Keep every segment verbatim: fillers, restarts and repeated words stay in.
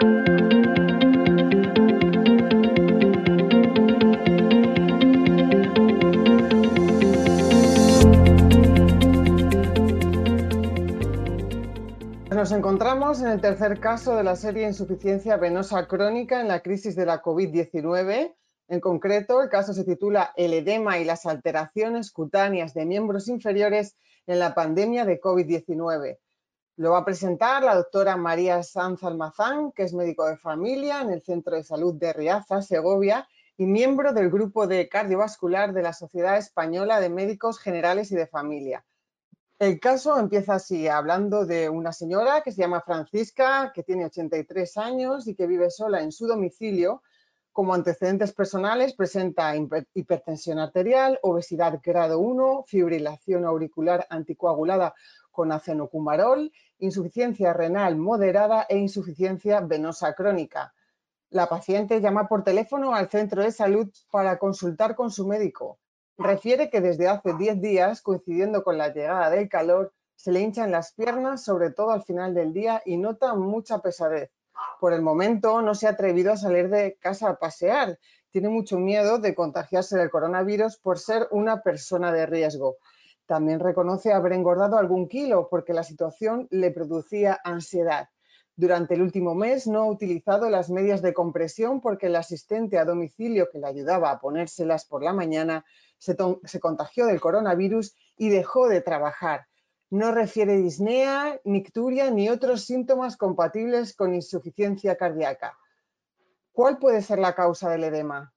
Nos encontramos en el tercer caso de la serie Insuficiencia venosa crónica en la crisis de la COVID diecinueve. En concreto, el caso se titula El edema y las alteraciones cutáneas de miembros inferiores en la pandemia de COVID diecinueve. Lo va a presentar la doctora María Sanz Almazán, que es médico de familia en el Centro de Salud de Riaza, Segovia, y miembro del grupo de cardiovascular de la Sociedad Española de Médicos Generales y de Familia. El caso empieza así, hablando de una señora que se llama Francisca, que tiene ochenta y tres años y que vive sola en su domicilio. Como antecedentes personales presenta hipertensión arterial, obesidad grado uno, fibrilación auricular anticoagulada con acenocumarol, insuficiencia renal moderada e insuficiencia venosa crónica. La paciente llama por teléfono al centro de salud para consultar con su médico. Refiere que desde hace diez días, coincidiendo con la llegada del calor, se le hinchan las piernas, sobre todo al final del día, y nota mucha pesadez. Por el momento no se ha atrevido a salir de casa a pasear. Tiene mucho miedo de contagiarse del coronavirus por ser una persona de riesgo. También reconoce haber engordado algún kilo porque la situación le producía ansiedad. Durante el último mes no ha utilizado las medias de compresión porque el asistente a domicilio que le ayudaba a ponérselas por la mañana se, se contagió del coronavirus y dejó de trabajar. No refiere disnea, nicturia ni otros síntomas compatibles con insuficiencia cardíaca. ¿Cuál puede ser la causa del edema?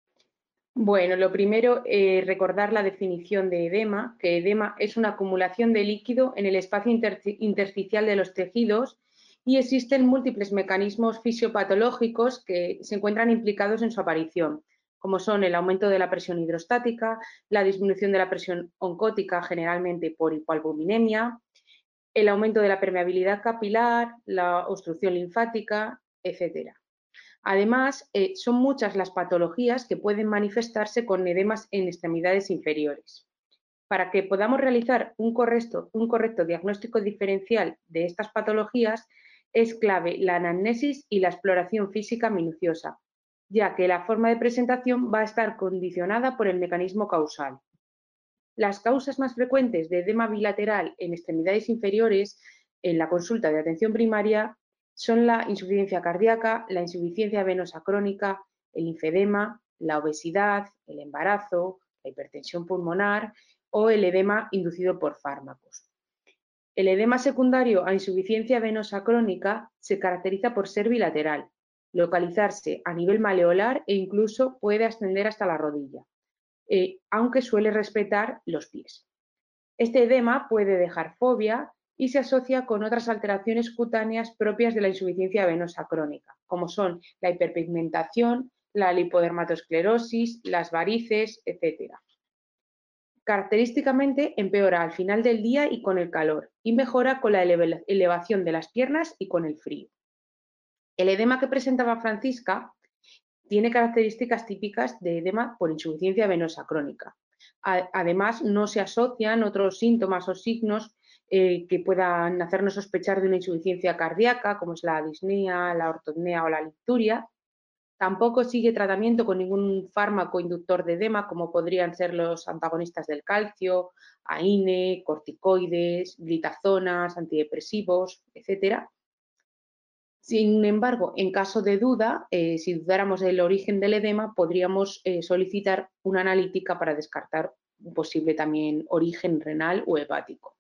Bueno, lo primero, eh, recordar la definición de edema, que edema es una acumulación de líquido en el espacio inter intersticial de los tejidos y existen múltiples mecanismos fisiopatológicos que se encuentran implicados en su aparición, como son el aumento de la presión hidrostática, la disminución de la presión oncótica, generalmente por hipoalbuminemia, el aumento de la permeabilidad capilar, la obstrucción linfática, etcétera. Además, eh, son muchas las patologías que pueden manifestarse con edemas en extremidades inferiores. Para que podamos realizar un correcto, un correcto diagnóstico diferencial de estas patologías, es clave la anamnesis y la exploración física minuciosa, ya que la forma de presentación va a estar condicionada por el mecanismo causal. Las causas más frecuentes de edema bilateral en extremidades inferiores en la consulta de atención primaria son la insuficiencia cardíaca, la insuficiencia venosa crónica, el linfedema, la obesidad, el embarazo, la hipertensión pulmonar o el edema inducido por fármacos. El edema secundario a insuficiencia venosa crónica se caracteriza por ser bilateral, localizarse a nivel maleolar e incluso puede ascender hasta la rodilla, eh, aunque suele respetar los pies. Este edema puede dejar fobia y se asocia con otras alteraciones cutáneas propias de la insuficiencia venosa crónica, como son la hiperpigmentación, la lipodermatosclerosis, las varices, etcétera. Característicamente empeora al final del día y con el calor, y mejora con la elevación de las piernas y con el frío. El edema que presentaba Francisca tiene características típicas de edema por insuficiencia venosa crónica. Además, no se asocian otros síntomas o signos eh, que puedan hacernos sospechar de una insuficiencia cardíaca, como es la disnea, la ortopnea o la licturia. Tampoco sigue tratamiento con ningún fármaco inductor de edema, como podrían ser los antagonistas del calcio, A I N E, corticoides, glitazonas, antidepresivos, etcétera. Sin embargo, en caso de duda, eh, si dudáramos del origen del edema, podríamos eh, solicitar una analítica para descartar un posible también origen renal o hepático.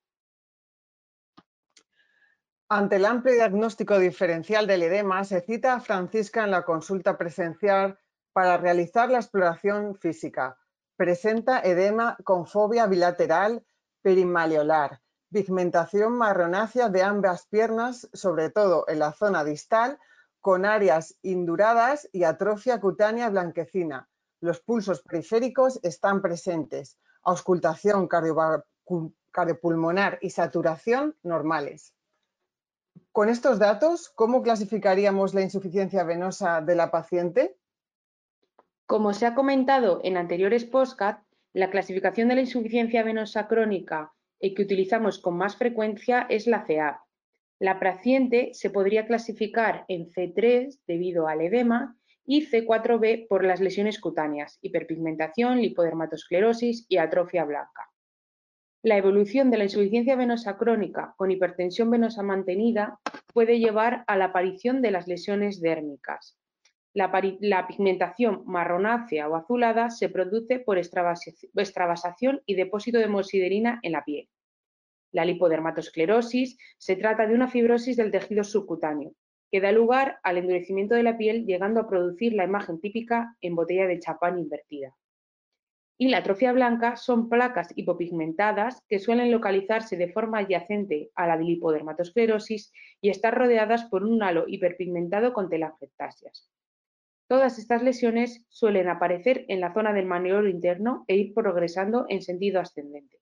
Ante el amplio diagnóstico diferencial del edema, se cita a Francisca en la consulta presencial para realizar la exploración física. Presenta edema con fobia bilateral perimaleolar, pigmentación marronácea de ambas piernas, sobre todo en la zona distal, con áreas induradas y atrofia cutánea blanquecina. Los pulsos periféricos están presentes, auscultación cardiopulmonar y saturación normales. Con estos datos, ¿cómo clasificaríamos la insuficiencia venosa de la paciente? Como se ha comentado en anteriores podcast, la clasificación de la insuficiencia venosa crónica que utilizamos con más frecuencia es la C E A V. La paciente se podría clasificar en C tres debido al edema y C cuatro B por las lesiones cutáneas, hiperpigmentación, lipodermatosclerosis y atrofia blanca. La evolución de la insuficiencia venosa crónica con hipertensión venosa mantenida puede llevar a la aparición de las lesiones dérmicas. La, la pigmentación marronácea o azulada se produce por extravasación y depósito de hemosiderina en la piel. La lipodermatosclerosis se trata de una fibrosis del tejido subcutáneo que da lugar al endurecimiento de la piel, llegando a producir la imagen típica en botella de champán invertida. Y la atrofia blanca son placas hipopigmentadas que suelen localizarse de forma adyacente a la lipodermatosclerosis y estar rodeadas por un halo hiperpigmentado con telangiectasias. Todas estas lesiones suelen aparecer en la zona del maniobro interno e ir progresando en sentido ascendente.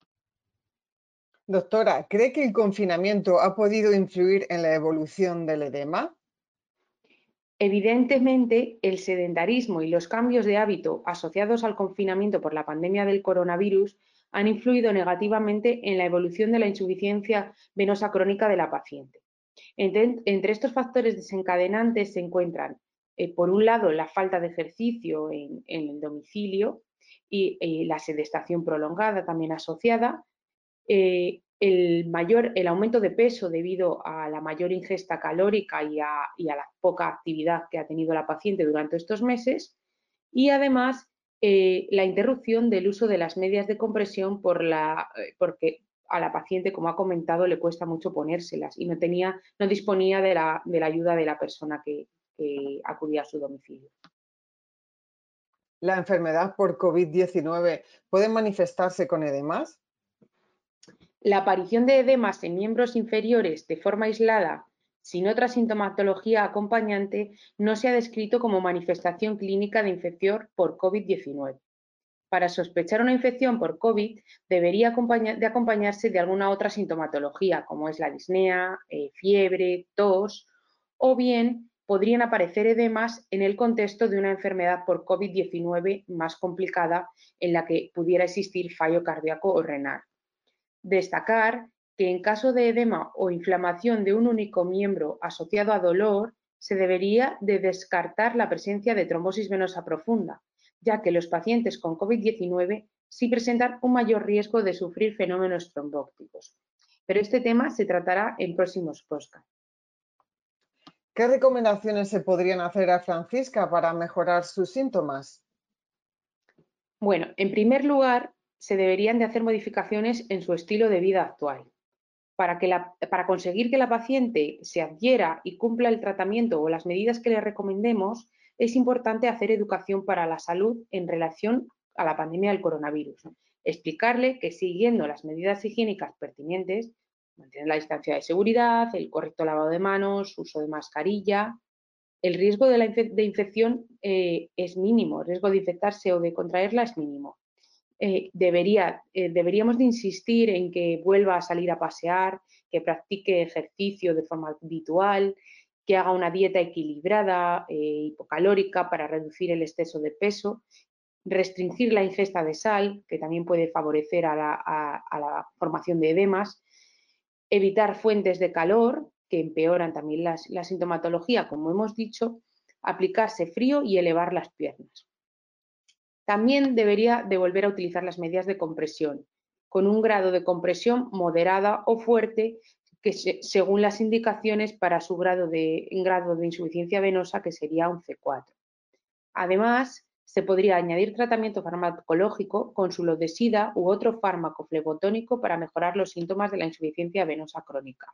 Doctora, ¿cree que el confinamiento ha podido influir en la evolución del edema? Evidentemente, el sedentarismo y los cambios de hábito asociados al confinamiento por la pandemia del coronavirus han influido negativamente en la evolución de la insuficiencia venosa crónica de la paciente. Entre, entre estos factores desencadenantes se encuentran, eh, por un lado, la falta de ejercicio en, en el domicilio y eh, la sedestación prolongada también asociada, eh, el, mayor, el aumento de peso debido a la mayor ingesta calórica y a, y a la poca actividad que ha tenido la paciente durante estos meses, y además eh, la interrupción del uso de las medias de compresión por la, eh, porque a la paciente, como ha comentado, le cuesta mucho ponérselas y no, tenía, no disponía de la, de la ayuda de la persona que, que acudía a su domicilio. ¿La enfermedad por COVID diecinueve puede manifestarse con edemas? La aparición de edemas en miembros inferiores de forma aislada, sin otra sintomatología acompañante, no se ha descrito como manifestación clínica de infección por COVID diecinueve. Para sospechar una infección por COVID debería acompañar, de acompañarse de alguna otra sintomatología, como es la disnea, eh, fiebre, tos, o bien podrían aparecer edemas en el contexto de una enfermedad por COVID diecinueve más complicada en la que pudiera existir fallo cardíaco o renal. Destacar que en caso de edema o inflamación de un único miembro asociado a dolor, se debería de descartar la presencia de trombosis venosa profunda, ya que los pacientes con COVID diecinueve sí presentan un mayor riesgo de sufrir fenómenos trombóticos. Pero este tema se tratará en próximos podcasts. ¿Qué recomendaciones se podrían hacer a Francisca para mejorar sus síntomas? Bueno, en primer lugar, se deberían de hacer modificaciones en su estilo de vida actual. Para, que la, para conseguir que la paciente se adhiera y cumpla el tratamiento o las medidas que le recomendemos, es importante hacer educación para la salud en relación a la pandemia del coronavirus. Explicarle que siguiendo las medidas higiénicas pertinentes, mantener la distancia de seguridad, el correcto lavado de manos, uso de mascarilla, el riesgo de, la infe de infección eh, es mínimo, el riesgo de infectarse o de contraerla es mínimo. Eh, debería, eh, deberíamos de insistir en que vuelva a salir a pasear, que practique ejercicio de forma habitual, que haga una dieta equilibrada, eh, hipocalórica para reducir el exceso de peso, restringir la ingesta de sal, que también puede favorecer a la, a, a la formación de edemas, evitar fuentes de calor, que empeoran también las, la sintomatología, como hemos dicho, aplicarse frío y elevar las piernas. También debería de volver a utilizar las medidas de compresión, con un grado de compresión moderada o fuerte, que se, según las indicaciones para su grado de, grado de insuficiencia venosa, que sería un C cuatro. Además, se podría añadir tratamiento farmacológico con sulodesida u otro fármaco flebotónico para mejorar los síntomas de la insuficiencia venosa crónica.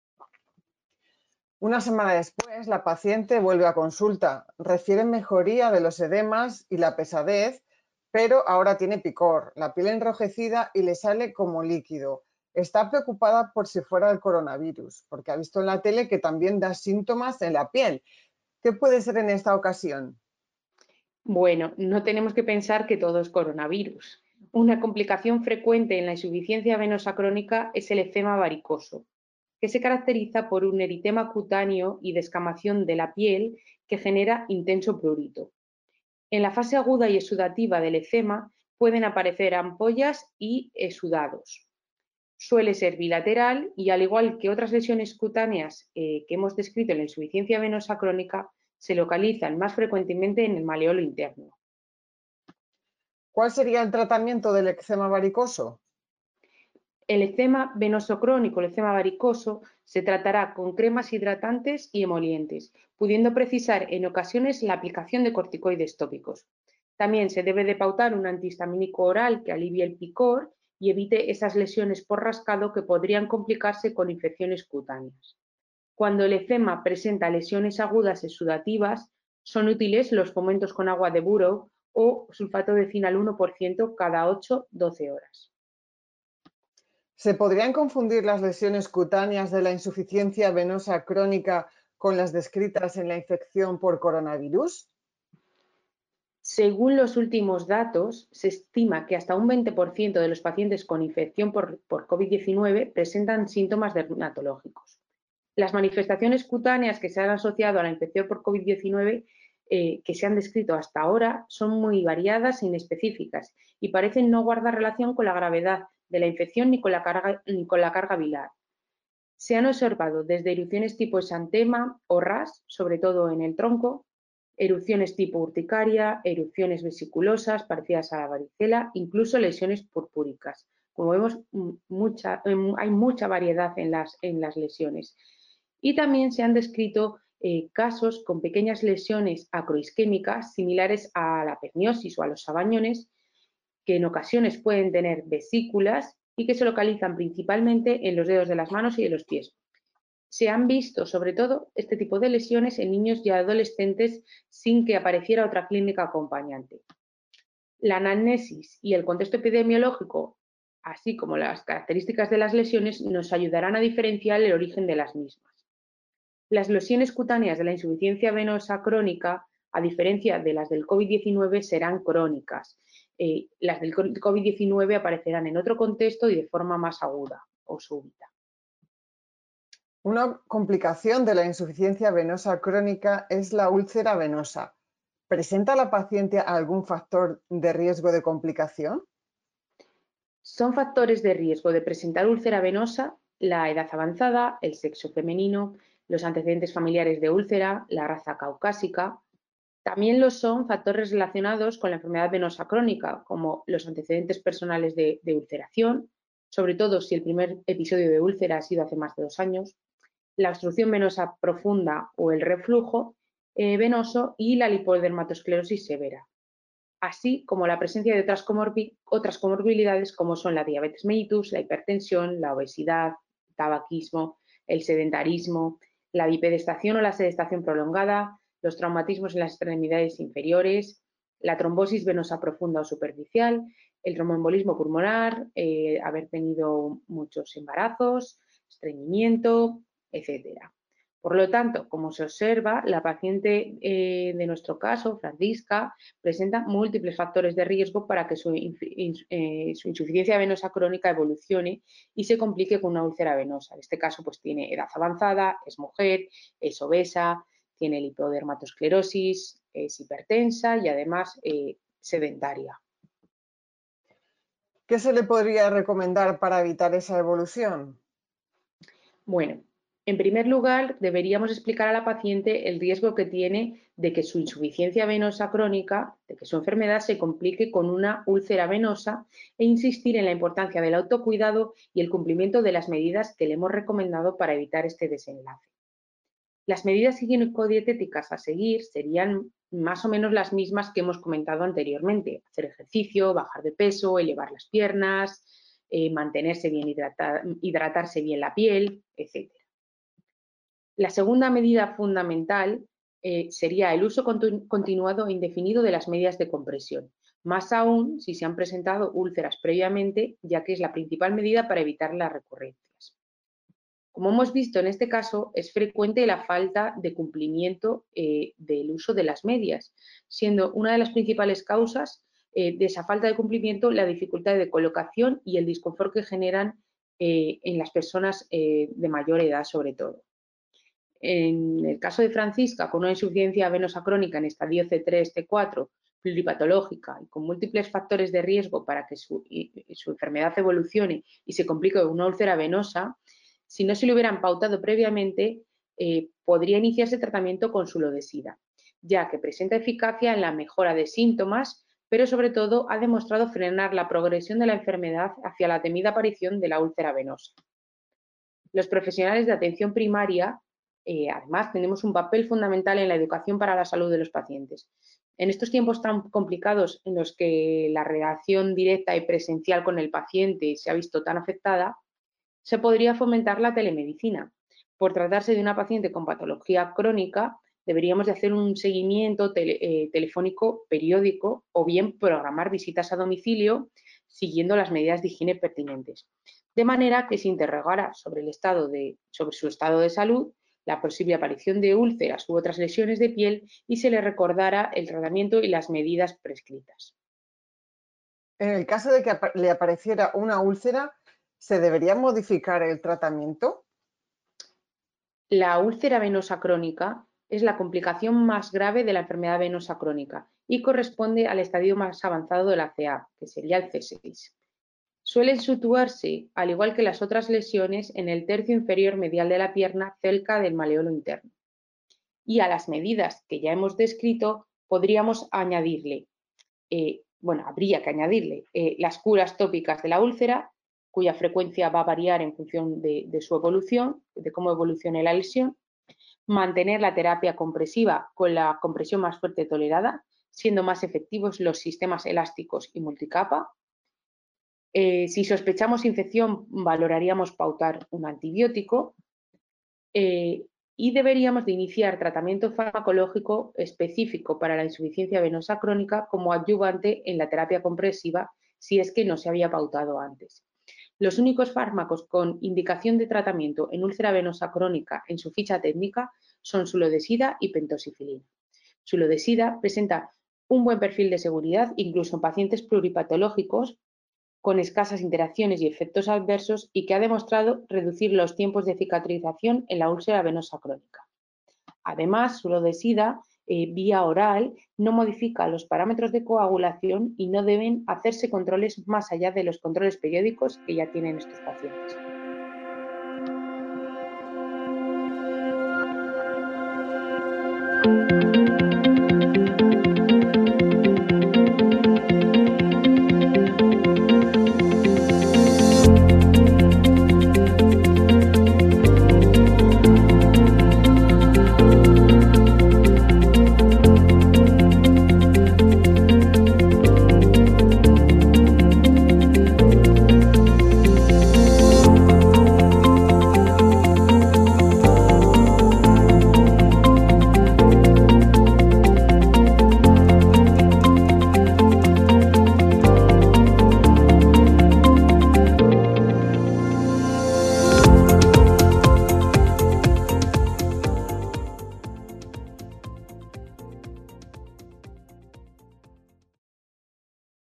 Una semana después, la paciente vuelve a consulta, refiere mejoría de los edemas y la pesadez, pero ahora tiene picor, la piel enrojecida y le sale como líquido. Está preocupada por si fuera el coronavirus, porque ha visto en la tele que también da síntomas en la piel. ¿Qué puede ser en esta ocasión? Bueno, no tenemos que pensar que todo es coronavirus. Una complicación frecuente en la insuficiencia venosa crónica es el eczema varicoso, que se caracteriza por un eritema cutáneo y descamación de la piel que genera intenso prurito. En la fase aguda y exudativa del eczema pueden aparecer ampollas y exudados. Suele ser bilateral y, al igual que otras lesiones cutáneas eh, que hemos descrito en la insuficiencia venosa crónica, se localizan más frecuentemente en el maleolo interno. ¿Cuál sería el tratamiento del eczema varicoso? El eczema venoso crónico, el eczema varicoso, se tratará con cremas hidratantes y emolientes, pudiendo precisar en ocasiones la aplicación de corticoides tópicos. También se debe de pautar un antihistamínico oral que alivie el picor y evite esas lesiones por rascado que podrían complicarse con infecciones cutáneas. Cuando el eczema presenta lesiones agudas exudativas, son útiles los fomentos con agua de buro o sulfato de zinc al uno por ciento cada ocho a doce horas. ¿Se podrían confundir las lesiones cutáneas de la insuficiencia venosa crónica con las descritas en la infección por coronavirus? Según los últimos datos, se estima que hasta un veinte por ciento de los pacientes con infección por, por COVID diecinueve presentan síntomas dermatológicos. Las manifestaciones cutáneas que se han asociado a la infección por COVID diecinueve eh, que se han descrito hasta ahora son muy variadas e inespecíficas y parecen no guardar relación con la gravedad de la infección ni con la carga, ni con la carga viral. Se han observado desde erupciones tipo exantema o ras, sobre todo en el tronco, erupciones tipo urticaria, erupciones vesiculosas parecidas a la varicela, incluso lesiones purpúricas. Como vemos, mucha, hay mucha variedad en las, en las lesiones. Y también se han descrito eh, casos con pequeñas lesiones acroisquémicas similares a la perniosis o a los sabañones, que en ocasiones pueden tener vesículas y que se localizan principalmente en los dedos de las manos y de los pies. Se han visto, sobre todo, este tipo de lesiones en niños y adolescentes sin que apareciera otra clínica acompañante. La anamnesis y el contexto epidemiológico, así como las características de las lesiones, nos ayudarán a diferenciar el origen de las mismas. Las lesiones cutáneas de la insuficiencia venosa crónica, a diferencia de las del COVID diecinueve, serán crónicas. Eh, las del COVID diecinueve aparecerán en otro contexto y de forma más aguda o súbita. Una complicación de la insuficiencia venosa crónica es la úlcera venosa. ¿Presenta la paciente algún factor de riesgo de complicación? Son factores de riesgo de presentar úlcera venosa la edad avanzada, el sexo femenino, los antecedentes familiares de úlcera, la raza caucásica. También lo son factores relacionados con la enfermedad venosa crónica, como los antecedentes personales de, de ulceración, sobre todo si el primer episodio de úlcera ha sido hace más de dos años, la obstrucción venosa profunda o el reflujo eh, venoso y la lipodermatosclerosis severa, así como la presencia de otras, comorbi otras comorbilidades como son la diabetes mellitus, la hipertensión, la obesidad, el tabaquismo, el sedentarismo, la bipedestación o la sedestación prolongada, los traumatismos en las extremidades inferiores, la trombosis venosa profunda o superficial, el tromboembolismo pulmonar, eh, haber tenido muchos embarazos, estreñimiento, etcétera. Por lo tanto, como se observa, la paciente eh, de nuestro caso, Francisca, presenta múltiples factores de riesgo para que su, eh, su insuficiencia venosa crónica evolucione y se complique con una úlcera venosa. En este caso, pues tiene edad avanzada, es mujer, es obesa, tiene lipodermatosclerosis, es hipertensa y además eh, sedentaria. ¿Qué se le podría recomendar para evitar esa evolución? Bueno, en primer lugar, deberíamos explicar a la paciente el riesgo que tiene de que su insuficiencia venosa crónica, de que su enfermedad se complique con una úlcera venosa e insistir en la importancia del autocuidado y el cumplimiento de las medidas que le hemos recomendado para evitar este desenlace. Las medidas higiénico-dietéticas a seguir serían más o menos las mismas que hemos comentado anteriormente: hacer ejercicio, bajar de peso, elevar las piernas, eh, mantenerse bien hidratar, hidratarse bien la piel, etcétera. La segunda medida fundamental eh, sería el uso continu continuado e indefinido de las medidas de compresión, más aún si se han presentado úlceras previamente, ya que es la principal medida para evitar las recurrencias. Como hemos visto en este caso, es frecuente la falta de cumplimiento eh, del uso de las medias, siendo una de las principales causas eh, de esa falta de cumplimiento la dificultad de colocación y el disconfort que generan eh, en las personas eh, de mayor edad, sobre todo. En el caso de Francisca, con una insuficiencia venosa crónica en estadio C tres, C cuatro, pluripatológica y con múltiples factores de riesgo para que su, su enfermedad evolucione y se complique con una úlcera venosa, si no se le hubieran pautado previamente, eh, podría iniciarse tratamiento con sulodesida, ya que presenta eficacia en la mejora de síntomas, pero sobre todo ha demostrado frenar la progresión de la enfermedad hacia la temida aparición de la úlcera venosa. Los profesionales de atención primaria, eh, además, tenemos un papel fundamental en la educación para la salud de los pacientes. En estos tiempos tan complicados en los que la relación directa y presencial con el paciente se ha visto tan afectada, se podría fomentar la telemedicina. Por tratarse de una paciente con patología crónica, deberíamos de hacer un seguimiento tele, eh, telefónico periódico o bien programar visitas a domicilio siguiendo las medidas de higiene pertinentes, de manera que se interrogara sobre, el estado de, sobre su estado de salud, la posible aparición de úlceras u otras lesiones de piel y se le recordara el tratamiento y las medidas prescritas. En el caso de que le apareciera una úlcera, ¿se debería modificar el tratamiento? La úlcera venosa crónica es la complicación más grave de la enfermedad venosa crónica y corresponde al estadio más avanzado de la C A, que sería el C seis. Suelen situarse, al igual que las otras lesiones, en el tercio inferior medial de la pierna, cerca del maleolo interno. Y a las medidas que ya hemos descrito, podríamos añadirle, eh, bueno, habría que añadirle eh, las curas tópicas de la úlcera, cuya frecuencia va a variar en función de, de su evolución, de cómo evolucione la lesión, mantener la terapia compresiva con la compresión más fuerte tolerada, siendo más efectivos los sistemas elásticos y multicapa. Eh, si sospechamos infección, valoraríamos pautar un antibiótico eh, y deberíamos de iniciar tratamiento farmacológico específico para la insuficiencia venosa crónica como adyuvante en la terapia compresiva si es que no se había pautado antes. Los únicos fármacos con indicación de tratamiento en úlcera venosa crónica en su ficha técnica son sulodesida y pentosifilina. Sulodesida presenta un buen perfil de seguridad incluso en pacientes pluripatológicos con escasas interacciones y efectos adversos y que ha demostrado reducir los tiempos de cicatrización en la úlcera venosa crónica. Además, sulodesida eh, vía oral no modifica los parámetros de coagulación y no deben hacerse controles más allá de los controles periódicos que ya tienen estos pacientes.